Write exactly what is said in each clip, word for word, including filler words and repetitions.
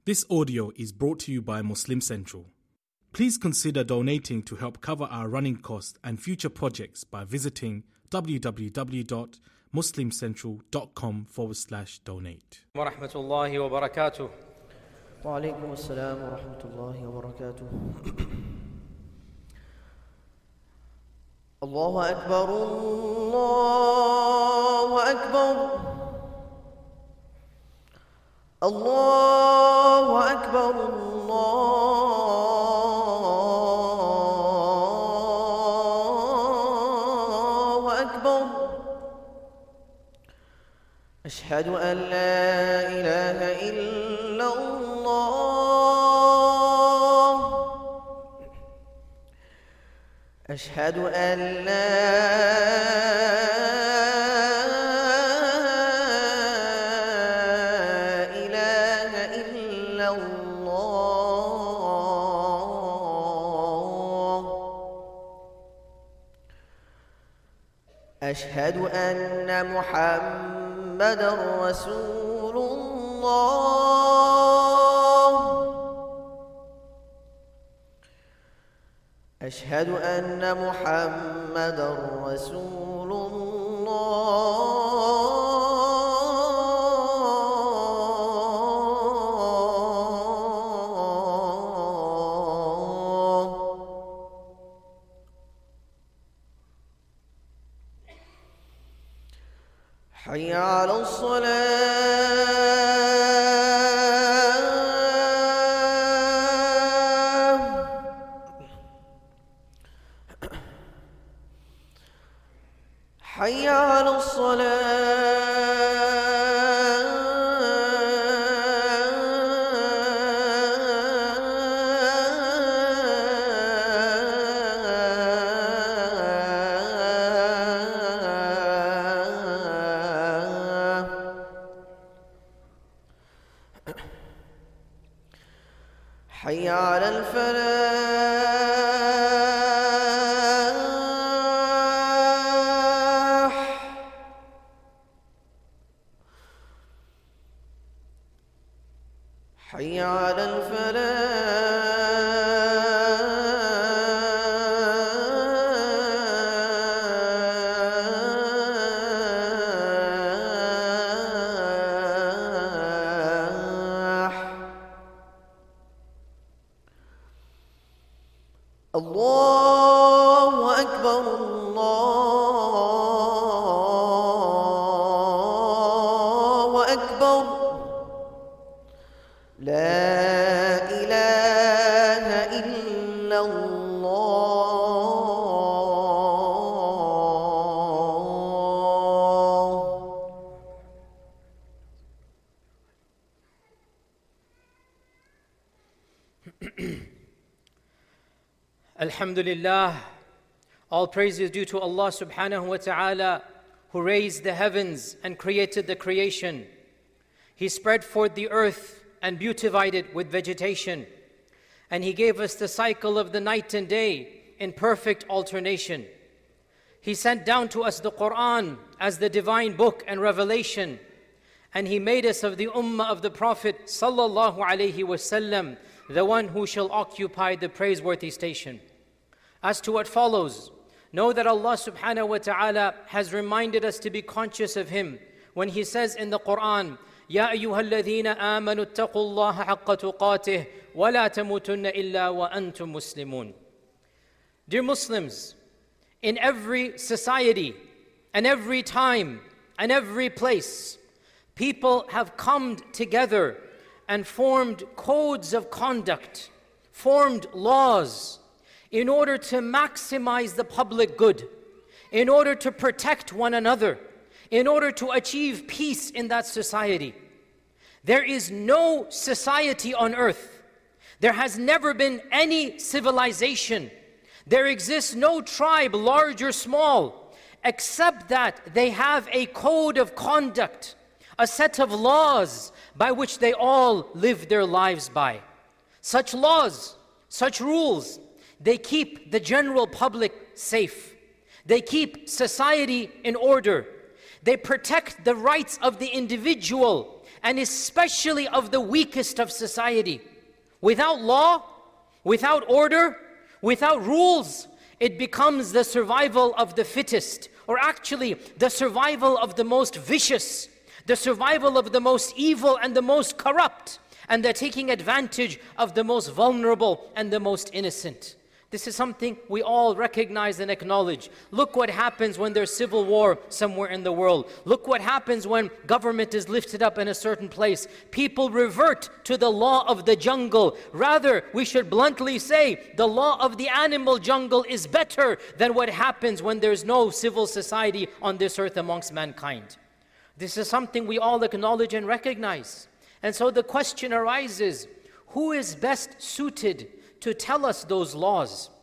This audio is brought to you by Muslim Central. Please consider donating to help cover our running costs and future projects by visiting www.muslimcentral.com forward slash donate. wa rahmatullahi wa barakatuh. Wa alaikum assalam wa rahmatullahi wa barakatuh. Allahu Akbar, Allahu Akbar. Allahu Akbar, Allahu Akbar. Ashhadu an la ilaha illa Allah. Ashhadu an la أشهد أن محمدًا رسول الله. أشهد أن محمدًا رسول الله. حي على الصلاة. حي على الصلاة. حي على الفلاح. حي على الله أكبر، الله أكبر. لا إله إلا الله. Alhamdulillah, all praise is due to Allah subhanahu wa ta'ala, who raised the heavens and created the creation. He spread forth the earth and beautified it with vegetation. And He gave us the cycle of the night and day in perfect alternation. He sent down to us the Quran as the divine book and revelation. And He made us of the ummah of the Prophet sallallahu alaihi wasallam, the one who shall occupy the praiseworthy station. As to what follows, know that Allah subhanahu wa ta'ala has reminded us to be conscious of Him when He says in the Quran, يَا أَيُّهَا الَّذِينَ آمَنُوا اتَّقُوا اللَّهَ حَقَّ تُقَاتِهِ وَلَا تَمُوتُنَّ إِلَّا وَأَنْتُمْ مُسْلِمُونَ. Dear Muslims, in every society and every time and every place, people have come together and formed codes of conduct, formed laws, in order to maximize the public good, in order to protect one another, in order to achieve peace in that society. There is no society on earth, there has never been any civilization, there exists no tribe, large or small, except that they have a code of conduct, a set of laws by which they all live their lives by. Such laws, such rules, they keep the general public safe. They keep society in order. They protect the rights of the individual and especially of the weakest of society. Without law, without order, without rules, it becomes the survival of the fittest, or actually the survival of the most vicious, the survival of the most evil and the most corrupt, and they're taking advantage of the most vulnerable and the most innocent. This is something we all recognize and acknowledge. Look what happens when there's civil war somewhere in the world. Look what happens when government is lifted up in a certain place. People revert to the law of the jungle. Rather, we should bluntly say the law of the animal jungle is better than what happens when there's no civil society on this earth amongst mankind. This is something we all acknowledge and recognize. And so the question arises, who is best suited to tell us those laws?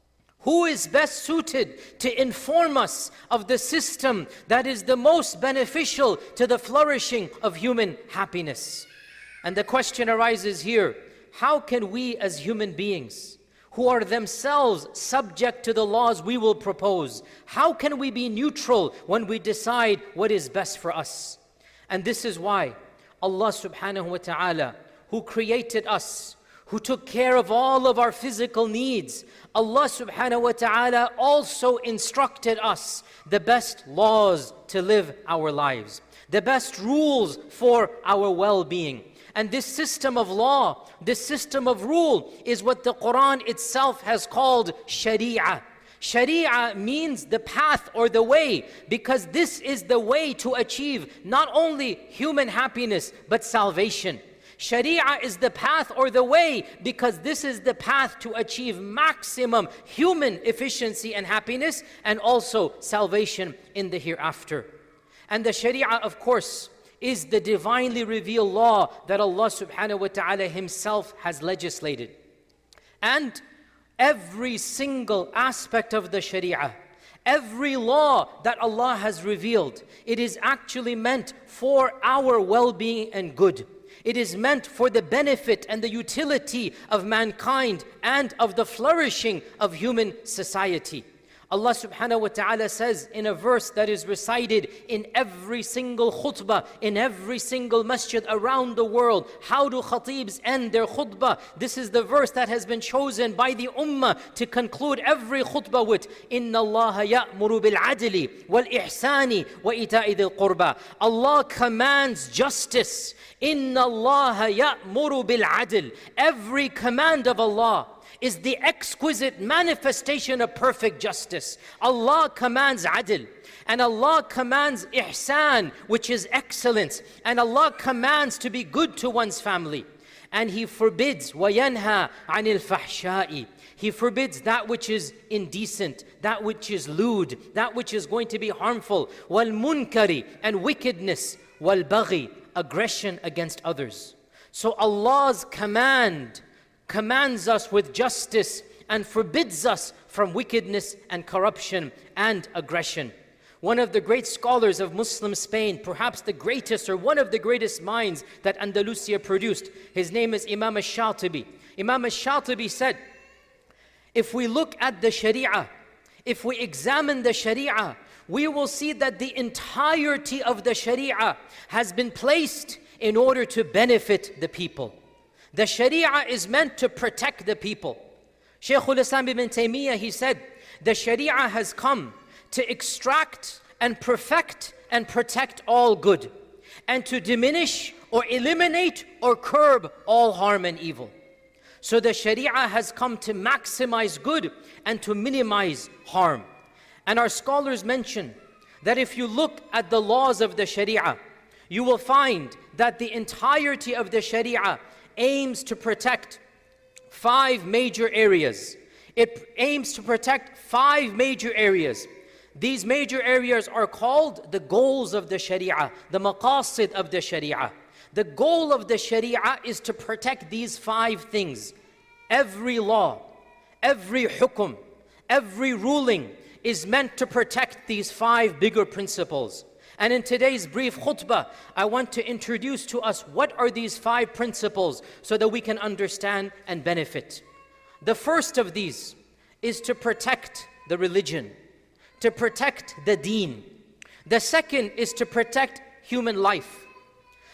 Who is best suited to inform us of the system that is the most beneficial to the flourishing of human happiness? And the question arises here, how can we as human beings, who are themselves subject to the laws we will propose, how can we be neutral when we decide what is best for us? And this is why Allah subhanahu wa ta'ala, who created us, who took care of all of our physical needs, Allah subhanahu wa ta'ala also instructed us the best laws to live our lives, the best rules for our well-being. And this system of law, this system of rule is what the Quran itself has called Sharia. Sharia means the path or the way, because this is the way to achieve not only human happiness but salvation. Sharia is the path or the way because this is the path to achieve maximum human efficiency and happiness, and also salvation in the hereafter. And the Sharia, of course, is the divinely revealed law that Allah subhanahu wa ta'ala Himself has legislated. And every single aspect of the Sharia, every law that Allah has revealed, it is actually meant for our well-being and good. It is meant for the benefit and the utility of mankind and of the flourishing of human society. Allah subhanahu wa ta'ala says in a verse that is recited in every single khutbah, in every single masjid around the world. How do khatibs end their khutbah? This is the verse that has been chosen by the ummah to conclude every khutbah with, إِنَّ اللَّهَ يَأْمُرُ بِالْعَدْلِ وَالْإِحْسَانِ وَإِيتَاءِ ذِي الْقُرْبَى. Allah commands justice. إِنَّ اللَّهَ يَأْمُرُ بِالْعَدْلِ. Every command of Allah is the exquisite manifestation of perfect justice. Allah commands adl, and Allah commands ihsan, which is excellence, and Allah commands to be good to one's family. And He forbids وَيَنْهَى عَنِ الْفَحْشَاءِ. He forbids that which is indecent, that which is lewd, that which is going to be harmful. وَالْمُنْكَرِ, and wickedness. وَالْبَغِي, aggression against others. So Allah's command commands us with justice and forbids us from wickedness and corruption and aggression. One of the great scholars of Muslim Spain, perhaps the greatest or one of the greatest minds that Andalusia produced, his name is Imam al-Shatibi. Imam al-Shatibi said, if we look at the Sharia, if we examine the Sharia, we will see that the entirety of the Sharia has been placed in order to benefit the people. The Sharia is meant to protect the people. Shaykhul Islam ibn Taymiyyah, he said, the Sharia has come to extract and perfect and protect all good, and to diminish or eliminate or curb all harm and evil. So the Sharia has come to maximize good and to minimize harm. And our scholars mention that if you look at the laws of the Sharia, you will find that the entirety of the Sharia aims to protect five major areas. It aims to protect five major areas. These major areas are called the goals of the Sharia, the maqasid of the Sharia. The goal of the Sharia is to protect these five things. Every law, every hukum, every ruling is meant to protect these five bigger principles. And in today's brief khutbah, I want to introduce to us what are these five principles so that we can understand and benefit. The first of these is to protect the religion, to protect the deen. The second is to protect human life.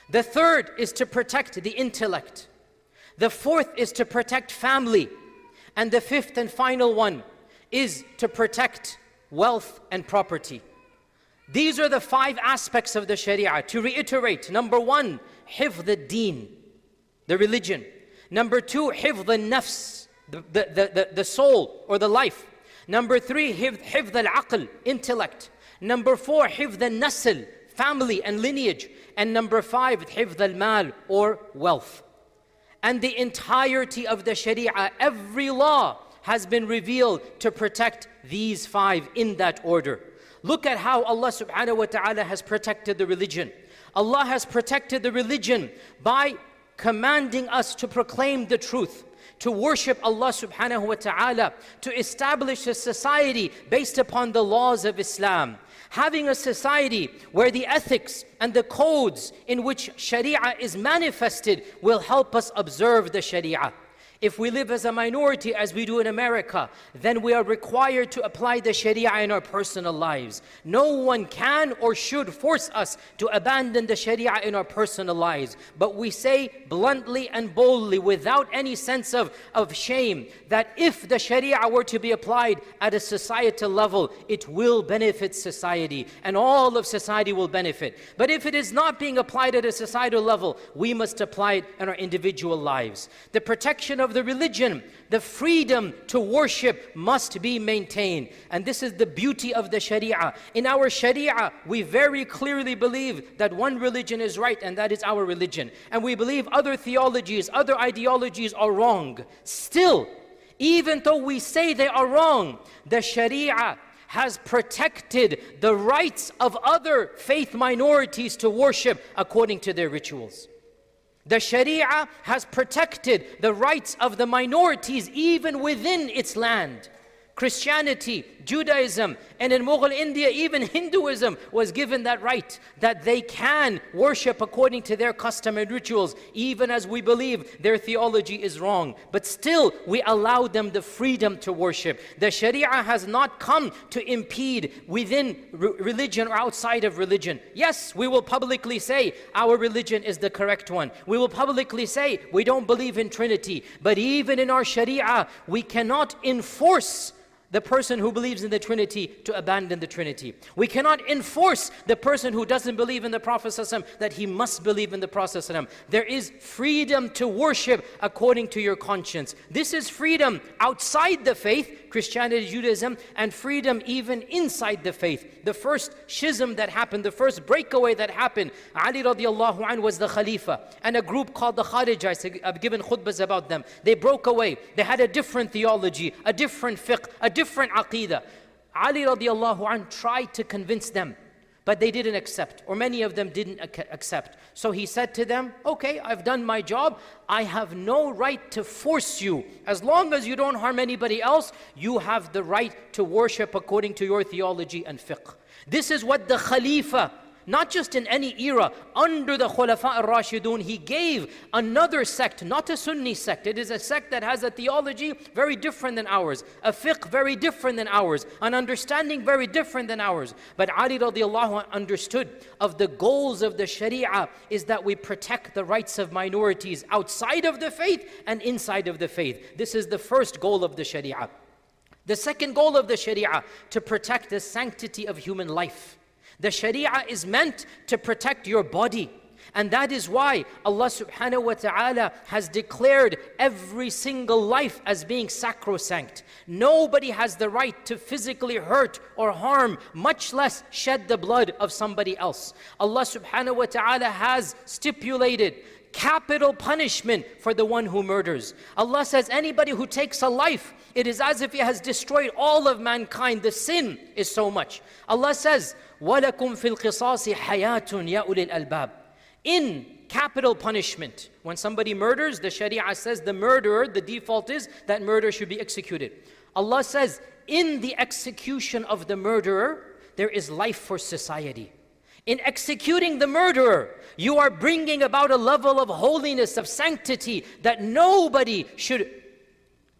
The third is to protect the intellect. The fourth is to protect family. And the fifth and final one is to protect wealth and property. These are the five aspects of the Sharia. To reiterate, number one, hifz al-deen, the religion. Number two, hifz al-nafs, the, the, the, the soul or the life. Number three, hifz al-aql, intellect. Number four, hifz al-nasl, family and lineage. And number five, hifz al-mal, or wealth. And the entirety of the Sharia, every law has been revealed to protect these five in that order. Look at how Allah subhanahu wa ta'ala has protected the religion. Allah has protected the religion by commanding us to proclaim the truth, to worship Allah subhanahu wa ta'ala, to establish a society based upon the laws of Islam. Having a society where the ethics and the codes in which Sharia is manifested will help us observe the Sharia. If we live as a minority, as we do in America, then we are required to apply the Sharia in our personal lives. No one can or should force us to abandon the Sharia in our personal lives. But we say bluntly and boldly, without any sense of, of shame, that if the Sharia were to be applied at a societal level, it will benefit society, and all of society will benefit. But if it is not being applied at a societal level, we must apply it in our individual lives. The protection of the religion, the freedom to worship must be maintained. And this is the beauty of the Sharia. In our Sharia, we very clearly believe that one religion is right, and that is our religion. And we believe other theologies, other ideologies are wrong. Still, even though we say they are wrong, the Sharia has protected the rights of other faith minorities to worship according to their rituals. The Sharia has protected the rights of the minorities even within its land. Christianity, Judaism, and in Mughal India, even Hinduism was given that right, that they can worship according to their custom and rituals, even as we believe their theology is wrong. But still, we allow them the freedom to worship. The Sharia has not come to impede within re- religion or outside of religion. Yes, we will publicly say our religion is the correct one. We will publicly say we don't believe in Trinity. But even in our Sharia, we cannot enforce the person who believes in the Trinity to abandon the Trinity. We cannot enforce the person who doesn't believe in the Prophet ﷺ that he must believe in the Prophet ﷺ. There is freedom to worship according to your conscience. This is freedom outside the faith, Christianity, Judaism, and freedom even inside the faith. The first schism that happened, the first breakaway that happened, Ali radiallahu anhu was the Khalifa, and a group called the Kharijites, I've given khutbahs about them. They broke away. They had a different theology, a different fiqh, a different aqidah. Ali radiallahu anhu tried to convince them, but they didn't accept, or many of them didn't accept. So he said to them, okay, I've done my job. I have no right to force you. As long as you don't harm anybody else, you have the right to worship according to your theology and fiqh. This is what the Khalifa, not just in any era, under the Khulafa al-Rashidun, he gave another sect, not a Sunni sect. It is a sect that has a theology very different than ours, a fiqh very different than ours, an understanding very different than ours. But Ali radiallahu anh understood of the goals of the Sharia is that we protect the rights of minorities outside of the faith and inside of the faith. This is the first goal of the Sharia. The second goal of the Sharia, to protect the sanctity of human life. The Sharia is meant to protect your body. And that is why Allah subhanahu wa ta'ala has declared every single life as being sacrosanct. Nobody has the right to physically hurt or harm, much less shed the blood of somebody else. Allah subhanahu wa ta'ala has stipulated capital punishment for the one who murders. Allah says anybody who takes a life, it is as if he has destroyed all of mankind. The sin is so much. Allah says, وَلَكُمْ فِي الْقِصَاصِ حَيَاتٌ يَا أُولِي الْأَلْبَابِ. In capital punishment, when somebody murders, the Sharia says the murderer, the default is that murder should be executed. Allah says, in the execution of the murderer, there is life for society. In executing the murderer, you are bringing about a level of holiness, of sanctity that nobody should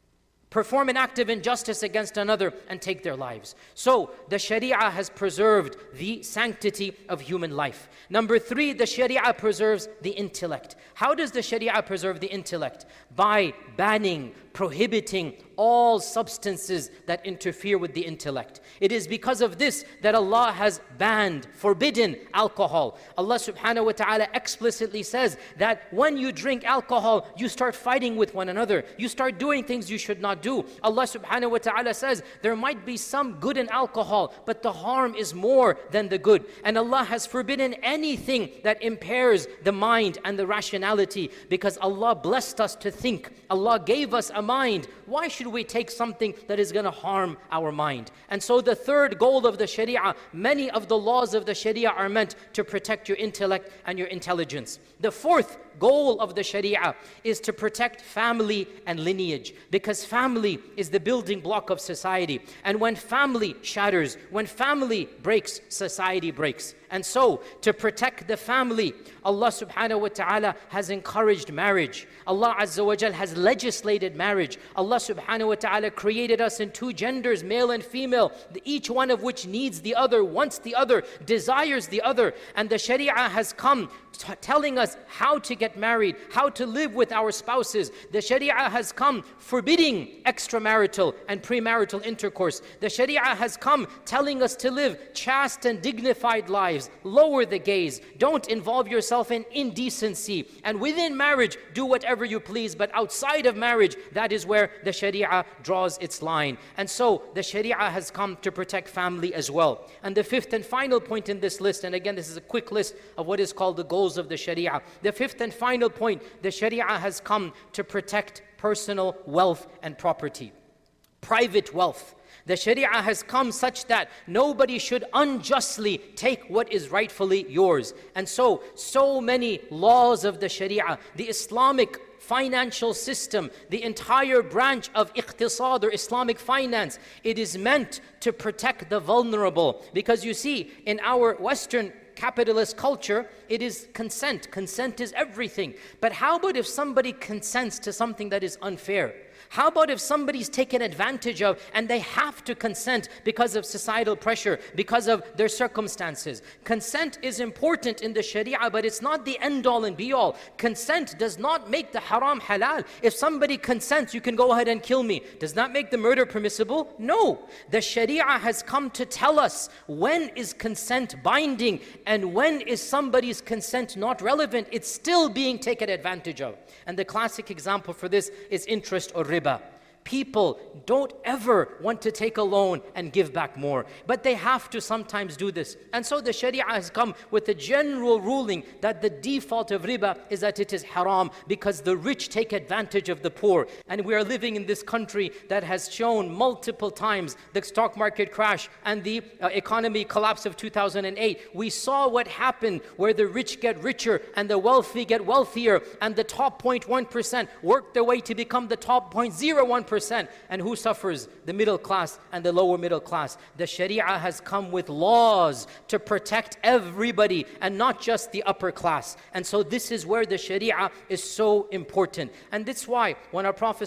perform an act of injustice against another, and take their lives. So the Sharia has preserved the sanctity of human life. Number three, the Sharia preserves the intellect. How does the Sharia preserve the intellect? By banning, prohibiting all substances that interfere with the intellect. It is because of this that Allah has banned, forbidden alcohol. Allah subhanahu wa ta'ala explicitly says that when you drink alcohol, you start fighting with one another. You start doing things you should not do. Allah subhanahu wa ta'ala says there might be some good in alcohol, but the harm is more than the good. And Allah has forbidden anything that impairs the mind and the rationality, because Allah blessed us to think. Allah gave us a mind. Why should we take something that is going to harm our mind? And so the third goal of the Sharia, many of the laws of the Sharia are meant to protect your intellect and your intelligence. The fourth goal of the Sharia is to protect family and lineage, because family is the building block of society. And when family shatters, when family breaks, society breaks. And so, to protect the family, Allah subhanahu wa ta'ala has encouraged marriage. Allah Azza wa Jal has legislated marriage. Allah subhanahu wa ta'ala created us in two genders, male and female, each one of which needs the other, wants the other, desires the other. And the Sharia has come t- telling us how to get married, how to live with our spouses. The Sharia has come forbidding extramarital and premarital intercourse. The Sharia has come telling us to live chaste and dignified lives. Lower the gaze. Don't involve yourself in indecency. And within marriage, do whatever you please. But outside of marriage, that is where the Sharia draws its line. And so the Sharia has come to protect family as well. And the fifth and final point in this list, and again, this is a quick list of what is called the goals of the Sharia. The fifth and final point, the Sharia has come to protect personal wealth and property, private wealth. The Sharia has come such that nobody should unjustly take what is rightfully yours. And so, so many laws of the Sharia, the Islamic financial system, the entire branch of iqtisad or Islamic finance, it is meant to protect the vulnerable. Because you see, in our Western capitalist culture, it is consent. Consent is everything. But how about if somebody consents to something that is unfair? How about if somebody's taken advantage of and they have to consent because of societal pressure, because of their circumstances? Consent is important in the Sharia, but it's not the end-all and be-all. Consent does not make the haram halal. If somebody consents, you can go ahead and kill me. Does that make the murder permissible? No. The Sharia has come to tell us when is consent binding and when is somebody's consent not relevant. It's still being taken advantage of. And the classic example for this is interest or riba. People don't ever want to take a loan and give back more, but they have to sometimes do this. And so the Sharia has come with a general ruling that the default of riba is that it is haram, because the rich take advantage of the poor. And we are living in this country that has shown multiple times the stock market crash and the uh, economy collapse of two thousand eight. We saw what happened where the rich get richer and the wealthy get wealthier, and the top zero point one percent work their way to become the top zero point zero one percent. And who suffers? The middle class and the lower middle class. The Sharia has come with laws to protect everybody and not just the upper class. And so this is where the Sharia is so important. And that's why when our Prophet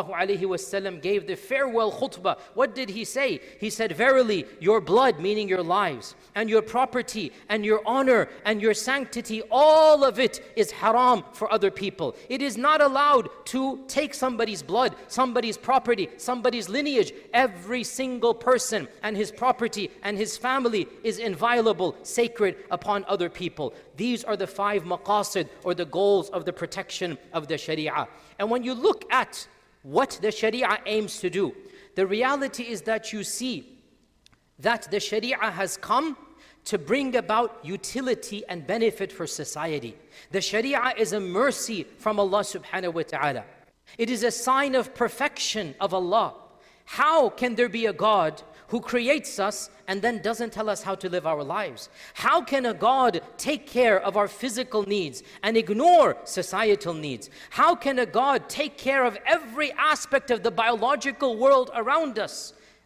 ﷺ gave the farewell khutbah, what did he say? He said, verily, your blood, meaning your lives, and your property, and your honor, and your sanctity, all of it is haram for other people. It is not allowed to take somebody's blood, somebody's property, somebody's lineage. Every single person and his property and his family is inviolable, sacred upon other people. These are the five maqasid, or the goals of the protection of the Sharia. And when you look at what the Sharia aims to do, the reality is that you see that the Sharia has come to bring about utility and benefit for society. The Sharia is a mercy from Allah subhanahu wa ta'ala. It is a sign of perfection of Allah. How can there be a God who creates us and then doesn't tell us how to live our lives? How can a God take care of our physical needs and ignore societal needs? How can a God take care of every aspect of the biological world around us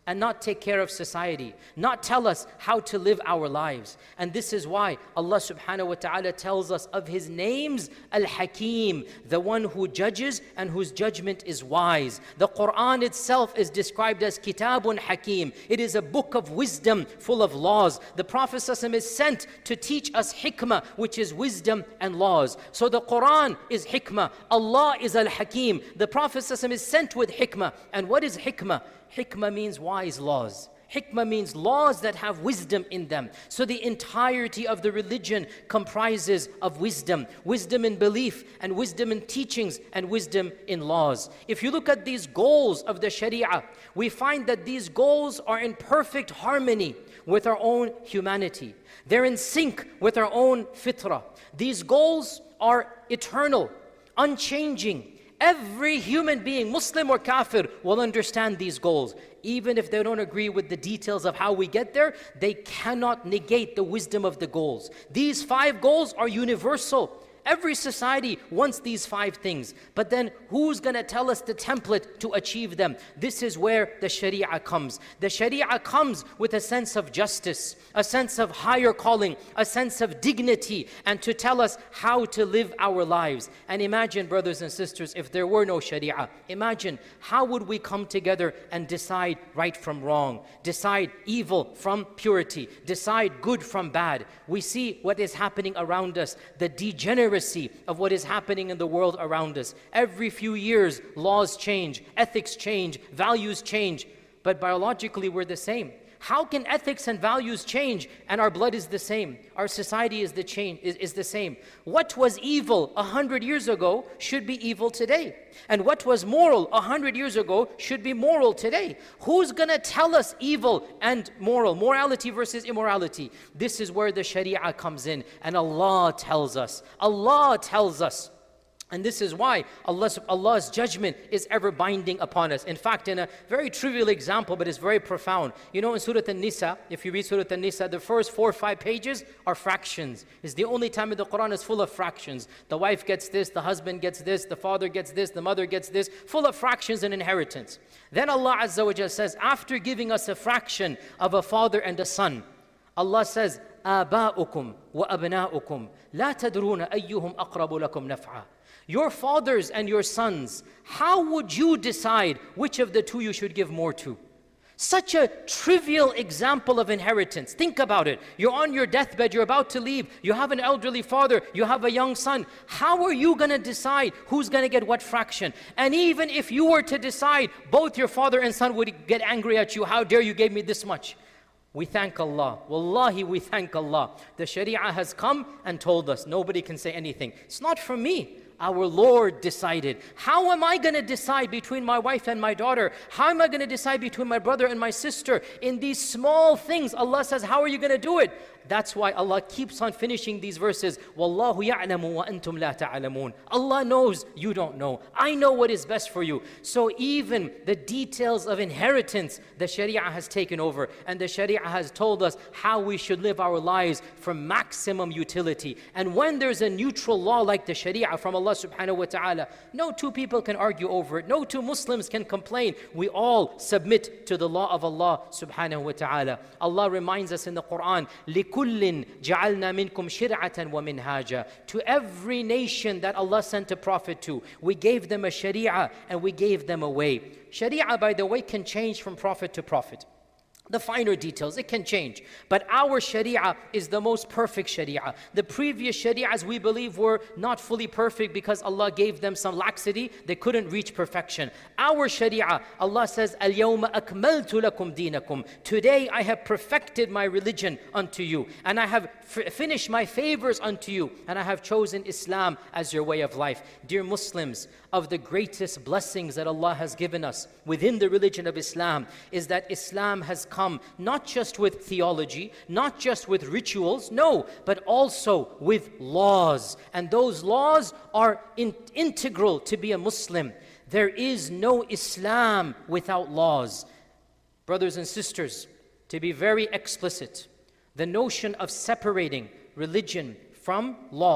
and not take care of society, not tell us how to live our lives. And this is why Allah subhanahu wa ta'ala tells us of His names, Al-Hakim, the one who judges and whose judgment is wise. The Quran itself is described as Kitabun Hakim. It is a book of wisdom full of laws. The Prophet ﷺ is sent to teach us hikmah, which is wisdom and laws. So the Quran is hikmah. Allah is Al-Hakim. The Prophet ﷺ is sent with hikmah. And what is hikmah? Hikmah means wise laws. Hikmah means laws that have wisdom in them. So the entirety of the religion comprises of wisdom. Wisdom in belief, and wisdom in teachings, and wisdom in laws. If you look at these goals of the Sharia, we find that these goals are in perfect harmony with our own humanity. They're in sync with our own fitrah. These goals are eternal, unchanging. Every human being, Muslim or Kafir, will understand these goals. Even if they don't agree with the details of how we get there, they cannot negate the wisdom of the goals. These five goals are universal. Every society wants these five things. But then who's going to tell us the template to achieve them? This is where the Sharia comes. The Sharia comes with a sense of justice, a sense of higher calling, a sense of dignity, and to tell us how to live our lives. And imagine, brothers and sisters, if there were no Sharia, imagine how would we come together and decide right from wrong, decide evil from purity, decide good from bad. We see what is happening around us, the degeneration of what is happening in the world around us. Every few years, laws change, ethics change, values change, but biologically we're the same. How can ethics and values change and our blood is the same? Our society is the change is, is the same. What was evil a hundred years ago should be evil today. And what was moral a hundred years ago should be moral today. Who's gonna tell us evil and moral, morality versus immorality? This is where the Sharia comes in, and Allah tells us. Allah tells us. And this is why Allah, Allah's judgment is ever binding upon us. In fact, in a very trivial example, but it's very profound. You know, in Surah An-Nisa, if you read Surah An-Nisa, the first four or five pages are fractions. It's the only time in the Quran is full of fractions. The wife gets this, the husband gets this, the father gets this, the mother gets this, full of fractions and inheritance. Then Allah Azza wa Jalla says, after giving us a fraction of a father and a son, Allah says, آباؤكم وأبناؤكم لا تدرون أيهم أقرب لكم نفعا. Your fathers and your sons, how would you decide which of the two you should give more to? Such a trivial example of inheritance. Think about it. You're on your deathbed, you're about to leave, you have an elderly father, you have a young son. How are you going to decide who's going to get what fraction? And even if you were to decide, both your father and son would get angry at you. How dare you gave me this much? We thank Allah. Wallahi, we thank Allah. The Sharia has come and told us, nobody can say anything. It's not from me. Our Lord decided. How am I going to decide between my wife and my daughter? How am I going to decide between my brother and my sister? In these small things, Allah says, how are you going to do it? That's why Allah keeps on finishing these verses. Wallahu ya'lamu wa antum la ta'lamun. Allah knows, you don't know. I know what is best for you. So even the details of inheritance, the Sharia has taken over. And the Sharia has told us how we should live our lives for maximum utility. And when there's a neutral law like the Sharia from Allah subhanahu wa ta'ala, no two people can argue over it. No two Muslims can complain. We all submit to the law of Allah subhanahu wa ta'ala. Allah reminds us in the Quran, لِكُلٍّ جَعَلْنَا مِنْكُمْ شِرْعَةً وَمِنْهَاجًا. To every nation that Allah sent a prophet to, we gave them a Sharia and we gave them a way. Sharia, by the way, can change from prophet to prophet. The finer details, it can change. But our Sharia is the most perfect Sharia. The previous Sharias, we believe, were not fully perfect because Allah gave them some laxity. They couldn't reach perfection. Our Sharia, Allah says, الْيَوْمَ أَكْمَلْتُ لَكُمْ دِينَكُمْ. Today I have perfected my religion unto you. And I have f- finished my favors unto you. And I have chosen Islam as your way of life. Dear Muslims, of the greatest blessings that Allah has given us within the religion of Islam is that Islam has come not just with theology, not just with rituals, no, but also with laws. And those laws are in- integral to be a Muslim. There is no Islam without laws. Brothers and sisters, to be very explicit, the notion of separating religion from law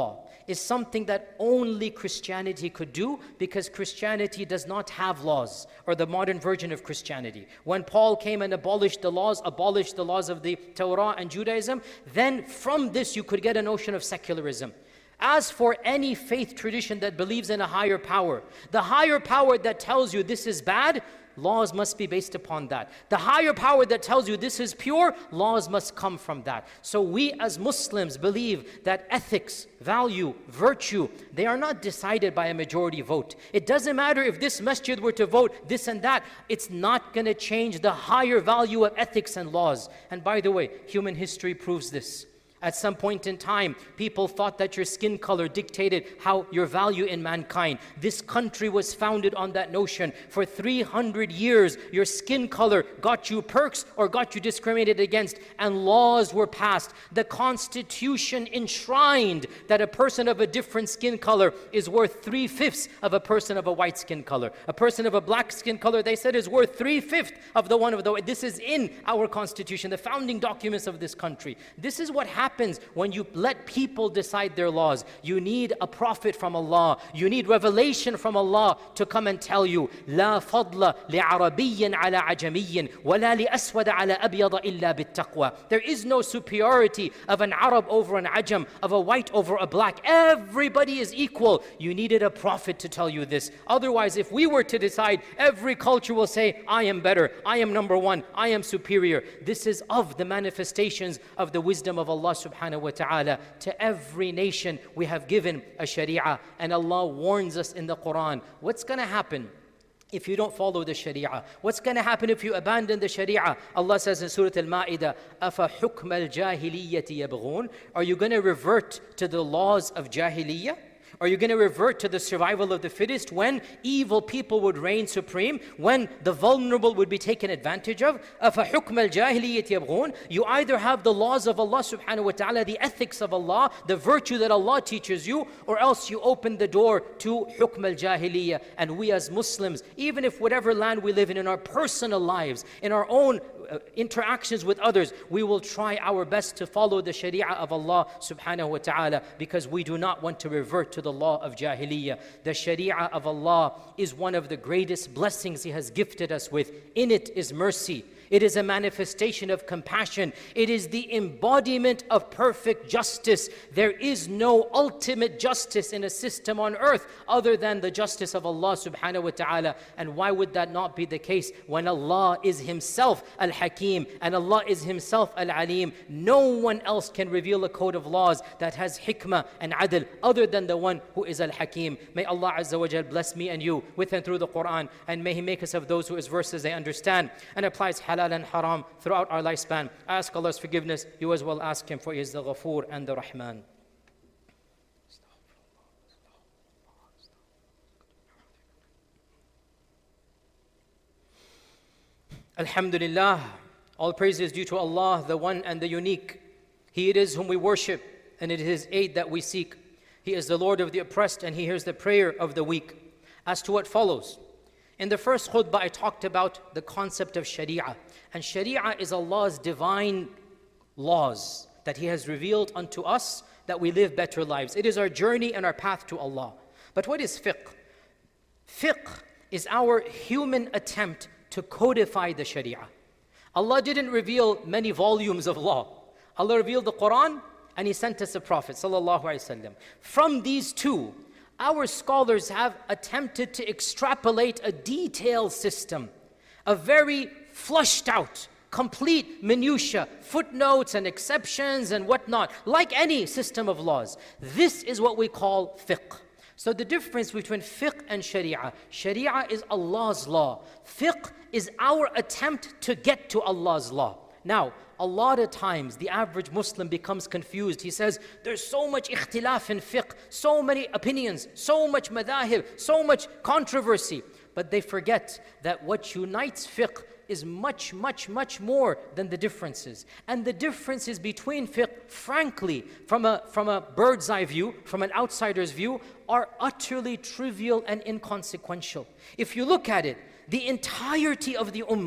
is something that only Christianity could do, because Christianity does not have laws, or the modern version of Christianity. When Paul came and abolished the laws, abolished the laws of the Torah and Judaism, then from this you could get a notion of secularism. As for any faith tradition that believes in a higher power, the higher power that tells you this is bad, laws must be based upon that. The higher power that tells you this is pure, laws must come from that. So we as Muslims believe that ethics, value, virtue, they are not decided by a majority vote. It doesn't matter if this masjid were to vote this and that, it's not going to change the higher value of ethics and laws. And by the way, human history proves this. At some point in time, people thought that your skin color dictated how your value in mankind. This country was founded on that notion. For three hundred years, your skin color got you perks or got you discriminated against, and laws were passed. The Constitution enshrined that a person of a different skin color is worth three-fifths of a person of a white skin color. A person of a black skin color, they said, is worth three-fifths of the one of the... This is in our Constitution, the founding documents of this country. This is what happened. happens when you let people decide their laws. You need a prophet from Allah. You need revelation from Allah to come and tell you, لا فضل لعربي على عجمي ولا لأسود على أبيض إلا بالتقوى. There is no superiority of an Arab over an Ajam, of a white over a black. Everybody is equal. You needed a prophet to tell you this. Otherwise, if we were to decide, every culture will say, I am better, I am number one, I am superior. This is of the manifestations of the wisdom of Allah subhanahu wa ta'ala. To every nation we have given a sharia, and Allah warns us in the Quran. What's going to happen if you don't follow the sharia? What's going to happen if you abandon the sharia? Allah says in Surah Al-Ma'idah, أَفَحُكْمَ الْجَاهِلِيَّةِ يَبْغُونَ? Are you going to revert to the laws of jahiliyyah? Are you going to revert to the survival of the fittest when evil people would reign supreme, when the vulnerable would be taken advantage of? أَفَحُكْمَ الْجَاهِلِيَّةِ يَبْغُونَ? You either have the laws of Allah subhanahu wa ta'ala, the ethics of Allah, the virtue that Allah teaches you, or else you open the door to hukm al-jahiliyyah. And we as Muslims, even if whatever land we live in, in our personal lives, in our own uh, interactions with others, we will try our best to follow the sharia of Allah subhanahu wa ta'ala, because we do not want to revert to the law of jahiliyyah. The sharia of Allah is one of the greatest blessings He has gifted us with. In it is mercy. It is a manifestation of compassion. It is the embodiment of perfect justice. There is no ultimate justice in a system on earth other than the justice of Allah subhanahu wa ta'ala. And why would that not be the case when Allah is Himself Al-Hakim and Allah is Himself Al-Alim? No one else can reveal a code of laws that has hikmah and adl other than the one who is Al-Hakim. May Allah Azza wa Jal bless me and you with and through the Quran, and may He make us of those who His verses they understand and applies halal and haram throughout our lifespan. I ask Allah's forgiveness. You as well ask Him, for He is the Ghafoor and the Rahman. Alhamdulillah. All praise is due to Allah, the One and the Unique. He it is whom we worship, and it is His aid that we seek. He is the Lord of the oppressed, and He hears the prayer of the weak. As to what follows, in the first khutbah, I talked about the concept of sharia. And sharia is Allah's divine laws that He has revealed unto us that we live better lives. It is our journey and our path to Allah. But what is fiqh? Fiqh is our human attempt to codify the sharia. Allah didn't reveal many volumes of law. Allah revealed the Quran, and He sent us a Prophet sallallahu alaihi wasallam. From these two, our scholars have attempted to extrapolate a detailed system, a very flushed out, complete minutiae, footnotes and exceptions and whatnot, like any system of laws. This is what we call fiqh. So the difference between fiqh and sharia: sharia is Allah's law. Fiqh is our attempt to get to Allah's law. Now, a lot of times the average Muslim becomes confused. He says, there's so much ikhtilaf in fiqh, so many opinions, so much madahib, so much controversy. But they forget that what unites fiqh is much, much, much more than the differences. And the differences between fiqh, frankly, from a, from a bird's eye view, from an outsider's view, are utterly trivial and inconsequential. If you look at it, the entirety of the ummah,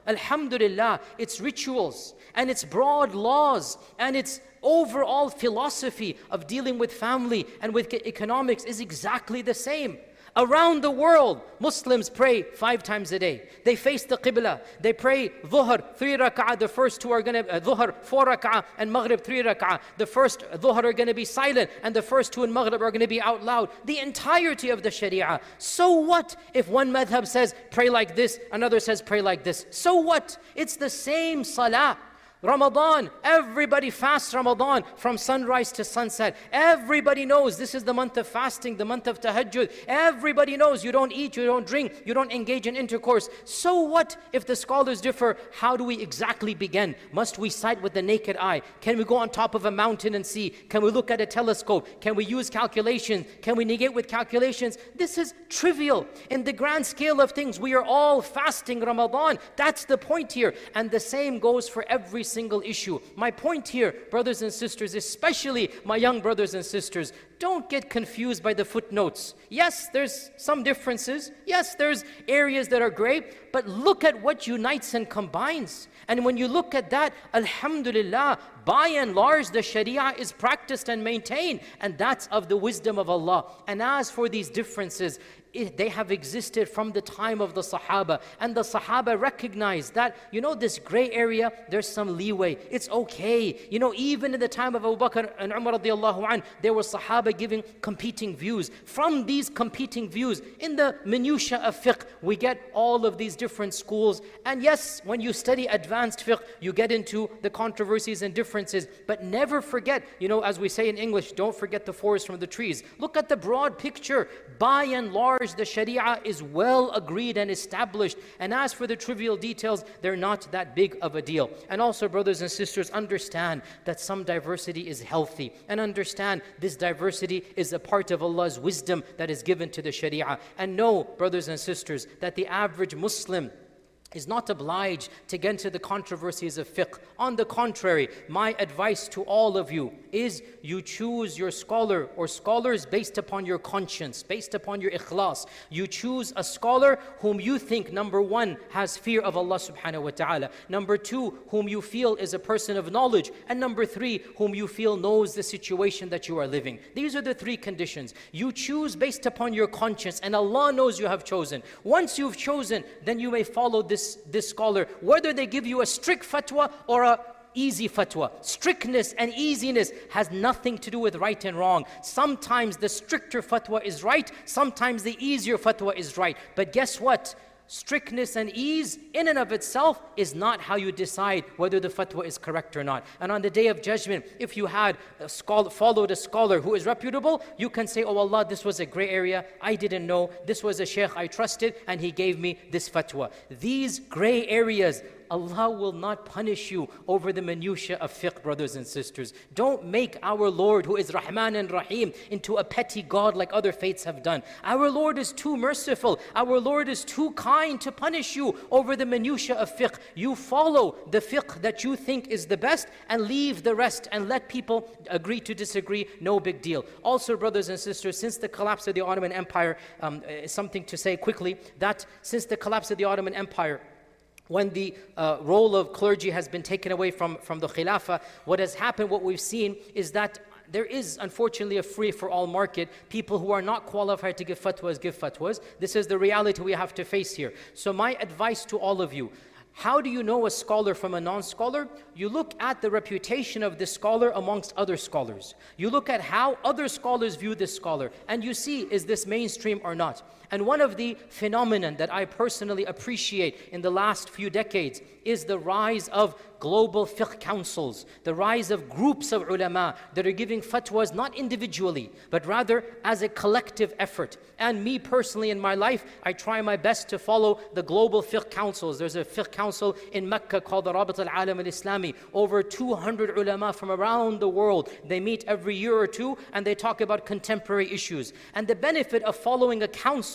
alhamdulillah, its rituals and its broad laws and its overall philosophy of dealing with family and with economics is exactly the same. Around the world, Muslims pray five times a day. They face the Qibla. They pray Dhuhr, three rak'ah. The first two are going to, uh, Dhuhr, four rak'ah, and Maghrib, three rak'ah. The first Dhuhr are going to be silent, and the first two in Maghrib are going to be out loud. The entirety of the Sharia. So what if one madhab says, pray like this, another says, pray like this? So what? It's the same salah. Ramadan, everybody fasts Ramadan from sunrise to sunset. Everybody knows this is the month of fasting, the month of tahajjud. Everybody knows you don't eat, you don't drink, you don't engage in intercourse. So what if the scholars differ? How do we exactly begin? Must we sight with the naked eye? Can we go on top of a mountain and see? Can we look at a telescope? Can we use calculations? Can we negate with calculations? This is trivial. In the grand scale of things, we are all fasting Ramadan. That's the point here. And the same goes for every single issue. My point here, brothers and sisters, especially my young brothers and sisters, don't get confused by the footnotes. Yes, there's some differences. Yes, there's areas that are great, but look at what unites and combines. And when you look at that, alhamdulillah, by and large, the Sharia is practiced and maintained, and that's of the wisdom of Allah. And as for these differences, it, they have existed from the time of the Sahaba, and the Sahaba recognized that, you know, this gray area, there's some leeway. It's okay. You know, even in the time of Abu Bakr and Umar radiallahu anh, there were Sahaba giving competing views. From these competing views, in the minutiae of fiqh, we get all of these different schools. And yes, when you study advanced fiqh, you get into the controversies and differences. But never forget, you know, as we say in English, don't forget the forest from the trees. Look at the broad picture. By and large, the Sharia is well agreed and established. And as for the trivial details, they're not that big of a deal. And also, brothers and sisters, understand that some diversity is healthy. And understand this diversity is a part of Allah's wisdom that is given to the Sharia. And know, brothers and sisters, that the average Muslim is not obliged to get into the controversies of fiqh. On the contrary, my advice to all of you is you choose your scholar or scholars based upon your conscience, based upon your ikhlas. You choose a scholar whom you think, number one, has fear of Allah subhanahu wa ta'ala. Number two, whom you feel is a person of knowledge. And number three, whom you feel knows the situation that you are living. These are the three conditions. You choose based upon your conscience, and Allah knows you have chosen. Once you've chosen, then you may follow this This, this scholar, whether they give you a strict fatwa or a easy fatwa. Strictness and easiness has nothing to do with right and wrong. Sometimes the stricter fatwa is right, sometimes the easier fatwa is right. But guess what? Strictness and ease in and of itself is not how you decide whether the fatwa is correct or not. And on the Day of Judgment, if you had a scholar, followed a scholar who is reputable, you can say, oh Allah, this was a gray area, I didn't know, this was a sheikh I trusted and he gave me this fatwa. These gray areas, Allah will not punish you over the minutiae of fiqh, brothers and sisters. Don't make our Lord, who is Rahman and Rahim, into a petty God like other faiths have done. Our Lord is too merciful. Our Lord is too kind to punish you over the minutiae of fiqh. You follow the fiqh that you think is the best and leave the rest and let people agree to disagree. No big deal. Also, brothers and sisters, since the collapse of the Ottoman Empire, um, something to say quickly, that since the collapse of the Ottoman Empire, when the uh, role of clergy has been taken away from, from the Khilafah, what has happened, what we've seen, is that there is unfortunately a free-for-all market. People who are not qualified to give fatwas, give fatwas. This is the reality we have to face here. So my advice to all of you, how do you know a scholar from a non-scholar? You look at the reputation of this scholar amongst other scholars. You look at how other scholars view this scholar, and you see, is this mainstream or not? And one of the phenomenon that I personally appreciate in the last few decades is the rise of global fiqh councils, the rise of groups of ulama that are giving fatwas not individually, but rather as a collective effort. And me personally in my life, I try my best to follow the global fiqh councils. There's a fiqh council in Mecca called the Rabat al-Alam al-Islami. Over two hundred ulama from around the world. They meet every year or two and they talk about contemporary issues. And the benefit of following a council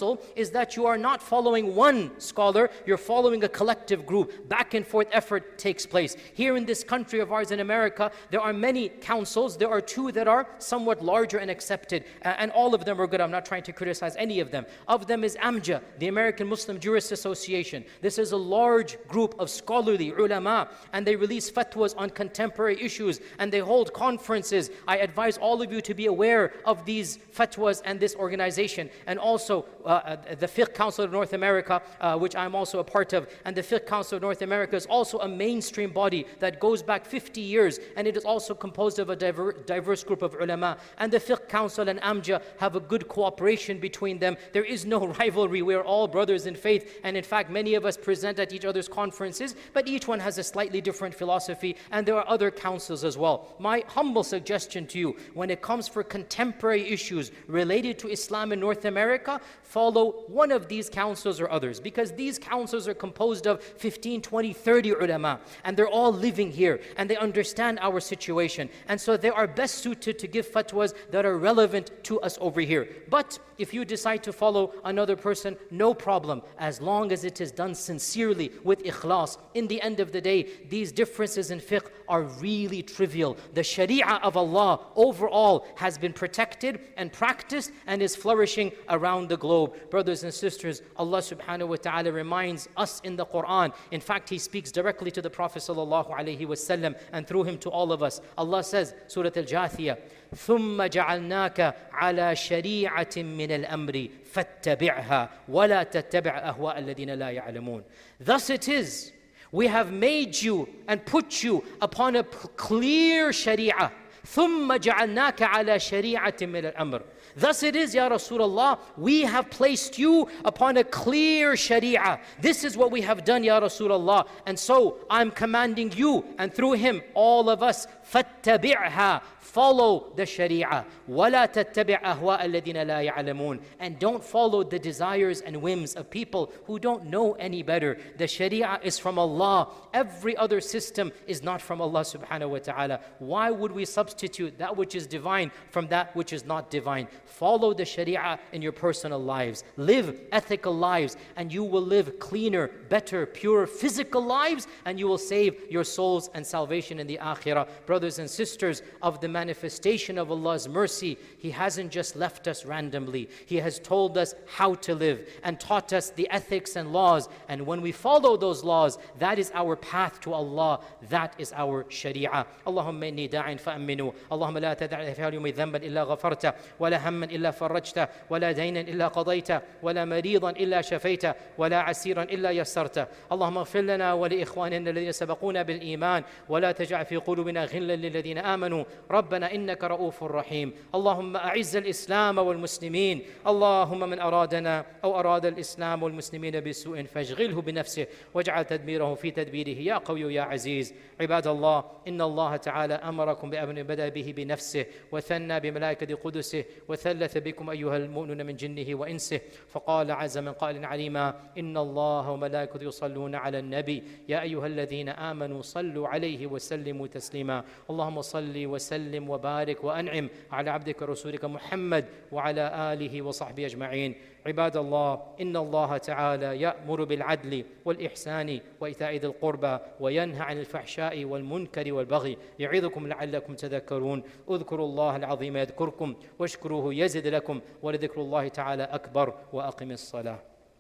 council is that you are not following one scholar, you're following a collective group. Back and forth effort takes place. Here in this country of ours in America, there are many councils. There are two that are somewhat larger and accepted, uh, and all of them are good. I'm not trying to criticize any of them. Of them is AMJA, the American Muslim Jurists Association. This is a large group of scholarly ulama, and they release fatwas on contemporary issues, and they hold conferences. I advise all of you to be aware of these fatwas and this organization, and also uh, the Fiqh Council of North America, uh, which I'm also a part of. And the Fiqh Council of North America is also a mainstream body that goes back fifty years, and it is also composed of a diver diverse group of ulama. And the Fiqh Council and AMJA have a good cooperation between them. There is no rivalry. We are all brothers in faith, and in fact many of us present at each other's conferences, but each one has a slightly different philosophy, and there are other councils as well. My humble suggestion to you, when it comes for contemporary issues related to Islam in North America, follow one of these councils or others, because these councils are composed of fifteen, twenty, thirty ulama, and they're all living here, and they understand our situation, and so they are best suited to give fatwas that are relevant to us over here. But if you decide to follow another person, no problem, as long as it is done sincerely with ikhlas. In the end of the day, these differences in fiqh are really trivial. The sharia of Allah overall has been protected and practiced and is flourishing around the globe. Brothers and sisters, Allah subhanahu wa ta'ala reminds us in the Quran. In fact, He speaks directly to the Prophet sallallahu alaihi wasallam and through him to all of us. Allah says, Surah Al-Jathiyah, ثُمَّ جَعَلْنَاكَ عَلَى شَرِيعَةٍ مِّنَ الْأَمْرِ فَاتَّبِعْهَا وَلَا تَتَّبِعْ أَهْوَاءَ الَّذِينَ لَا يَعْلَمُونَ. Thus it is, we have made you and put you upon a clear sharia. ثُمَّ جَعَلْنَاكَ عَلَى شَرِيعَةٍ مِّنَ الْأَمْرِ. Thus it is, Ya Rasulullah, we have placed you upon a clear sharia. This is what we have done, Ya Rasulullah. And so I'm commanding you, and through him, all of us, فَاتَّبِعْهَا, follow the sharia. وَلَا تَتَّبِعْ أَهْوَاءَ الَّذِينَ لَا يَعْلَمُونَ. And don't follow the desires and whims of people who don't know any better. The sharia is from Allah. Every other system is not from Allah subhanahu wa ta'ala. Why would we substitute that which is divine from that which is not divine? Follow the sharia in your personal lives. Live ethical lives, and you will live cleaner, better, pure physical lives, and you will save your souls and salvation in the akhirah. Brothers and sisters, of the manifestation of Allah's mercy, He hasn't just left us randomly. He has told us how to live and taught us the ethics and laws. And when we follow those laws, that is our path to Allah. That is our sharia. Allahumma inni da'in fa'aminu. Allahumma la tad'a fi al-yawmi dhanban illa ghafarta, wa la hamman illa farajta, wa la daynan illa qadayta, wa la maridan illa shafayta, wa la asiran illa yassarta. Allahumma ighfir lana wa li ikhwanina alladhina sabaquna bil iman, wa la taj'al fi qulubina ghillan lil ladhina amanu. ربنا إنك رؤوف رحيم. اللهم أعز الإسلام والمسلمين. اللهم من أرادنا أو أراد الإسلام والمسلمين بسوء فاشغله بنفسه واجعل تدميره في تدبيره يا قوي يا عزيز. عباد الله، إن الله تعالى أمركم بأمر بدأ به بنفسه وثنى بملائكة قدسه وثلث بكم أيها المؤمنون من جنه وإنسه، فقال عز من قائل عليما: إن الله وملائكته يصلون على النبي يا أيها الذين آمنوا صلوا عليه وسلموا تسليما. اللهم صل وسلم وبارك وأنعم على عبدك رسولك محمد وعلى آله وصحبه أجمعين. عباد الله، إن الله تعالى يأمر بالعدل والإحسان وإيتاء ذي القربى وينهى عن الفحشاء والمنكر والبغي يعظكم لعلكم تذكرون. اذكروا الله العظيم يذكركم واشكروه يزد لكم ولذكر الله تعالى أكبر. وأقم الصلاة.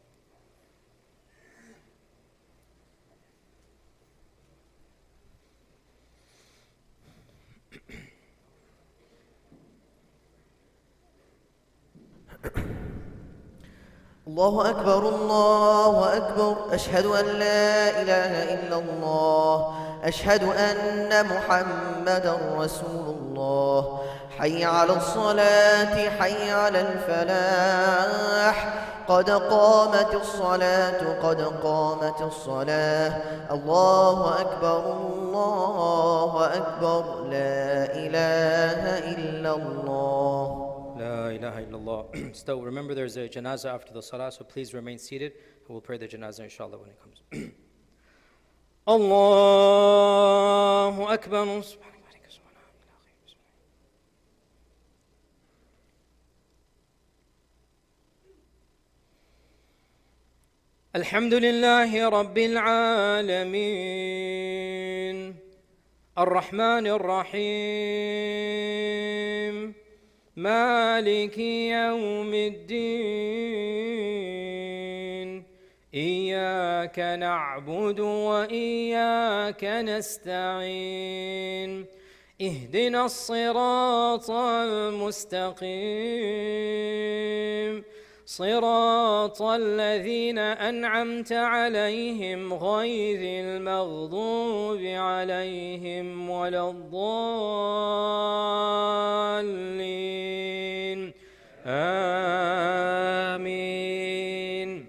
الله أكبر الله أكبر. أشهد أن لا إله إلا الله. أشهد أن محمدا رسول الله. حي على الصلاة حي على الفلاح. قد قامت الصلاة قد قامت الصلاة. الله أكبر الله أكبر. لا إله إلا الله. La ilaha illallah. Still, remember there's a janazah after the salah, so please remain seated. We'll pray the janazah inshallah when it comes. Allahu Akbar. الحمد لله رب العالمين الرحمن الرحيم مالك يوم الدين إياك نعبد وإياك نستعين اهدنا الصراط المستقيم صراط الذين أنعمت عليهم غير المغضوب عليهم ولا الضالين آمين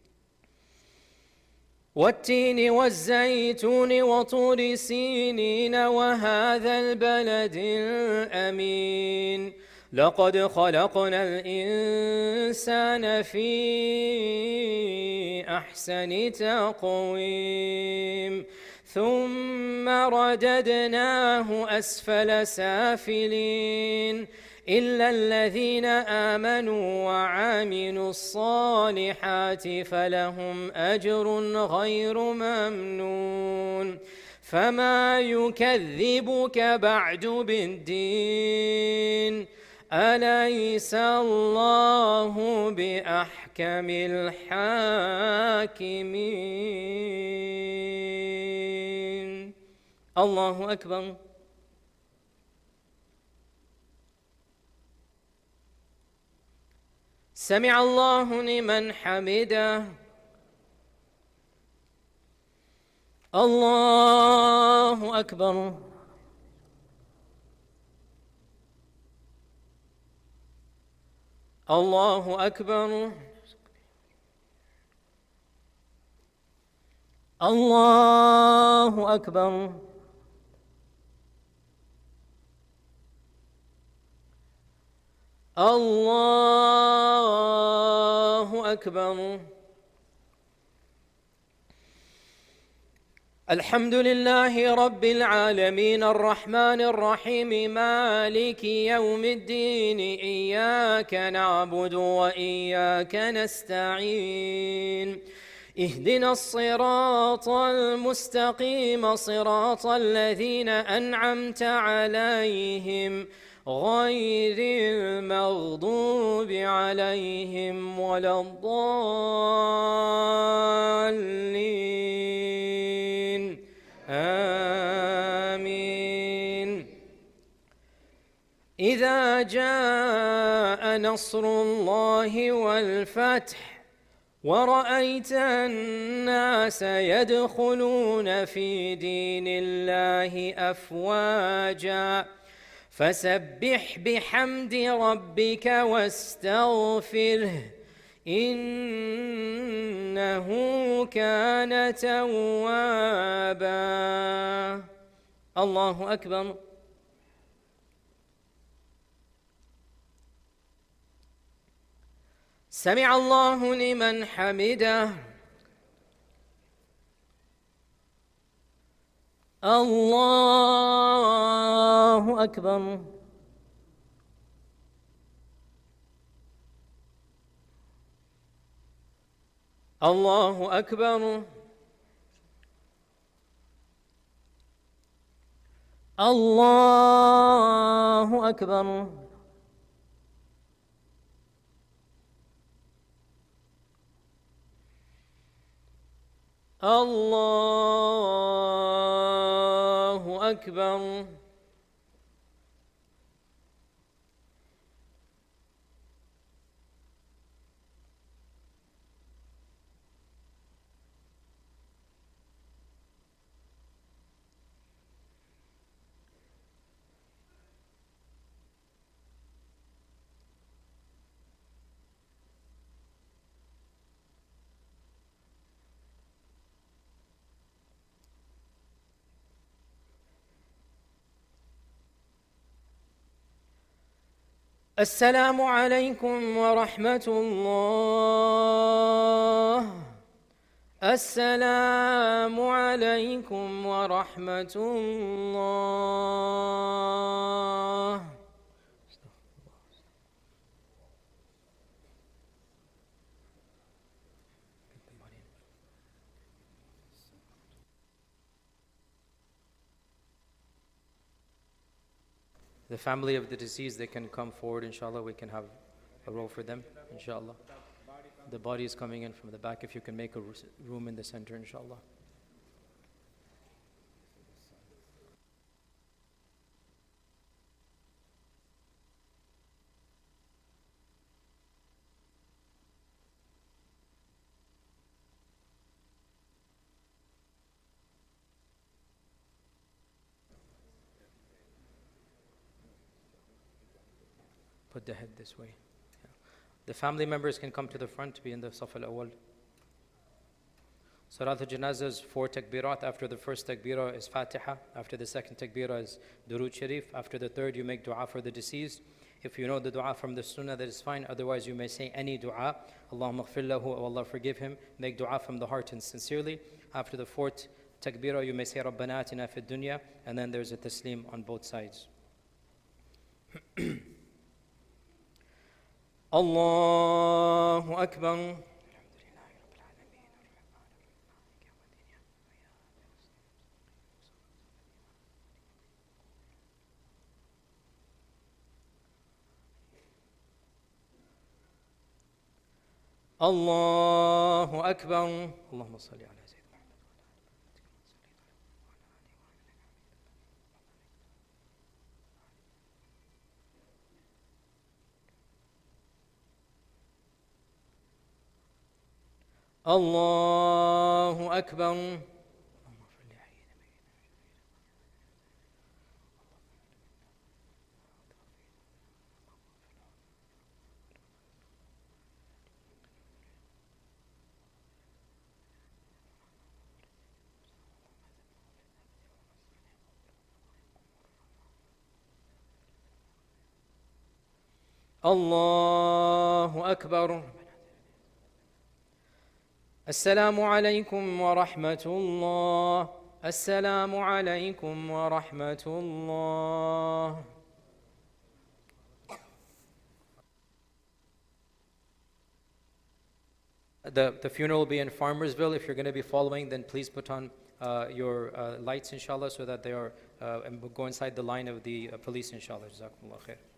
والتين والزيتون وطور سينين وهذا البلد الأمين لقد خلقنا الإنسان في أحسن تقويم ثم رددناه أسفل سافلين إلا الذين آمنوا وعملوا الصالحات فلهم أجر غير ممنون فما يكذبك بعد بالدين أليس الله بأحكم الحاكمين الله أكبر سمع الله لمن حمده الله أكبر الله أكبر الله أكبر الله أكبر الحمد لله رب العالمين الرحمن الرحيم مالك يوم الدين إياك نعبد وإياك نستعين اهدنا الصراط المستقيم صراط الذين أنعمت عليهم غير المغضوب عليهم ولا الضالين آمين إذا جاء نصر الله والفتح ورأيت الناس يدخلون في دين الله أفواجا فسبح بحمد ربك واستغفره إنه كان توابا الله أكبر سمع الله لمن حمده الله أكبر الله أكبر الله أكبر الله أكبر السلام عليكم ورحمة الله السلام عليكم ورحمة الله The family of the deceased, they can come forward, inshallah. We can have a row for them, inshallah. The body is coming in from the back. If you can make a room in the center, inshallah. Put the head this way. Yeah. The family members can come to the front to be in the Saf al-Awwal. Salat al-Janazah is four takbirat. After the first takbirah is Fatiha. After the second takbirah is Durood Sharif. After the third, you make dua for the deceased. If you know the dua from the sunnah, that is fine. Otherwise, you may say any dua. Allahumma ghfir lahu, O Allah, forgive him. Make dua from the heart and sincerely. After the fourth takbirah, you may say Rabbana atina fid dunya. And then there's a taslim on both sides. Allahu Akbar. Allahu Akbar. Allahumma salli ala Sayyidina Muhammad. Allahu Akbar. Allahu Akbar. Assalamu alaikum wa rahmatullah. Assalamu alaikum wa rahmatullah. The, the funeral will be in Farmersville. If you're going to be following, then please put on uh, your uh, lights, inshallah, so that they are uh, and go inside the line of the uh, police, inshallah. Jazakumullah khair.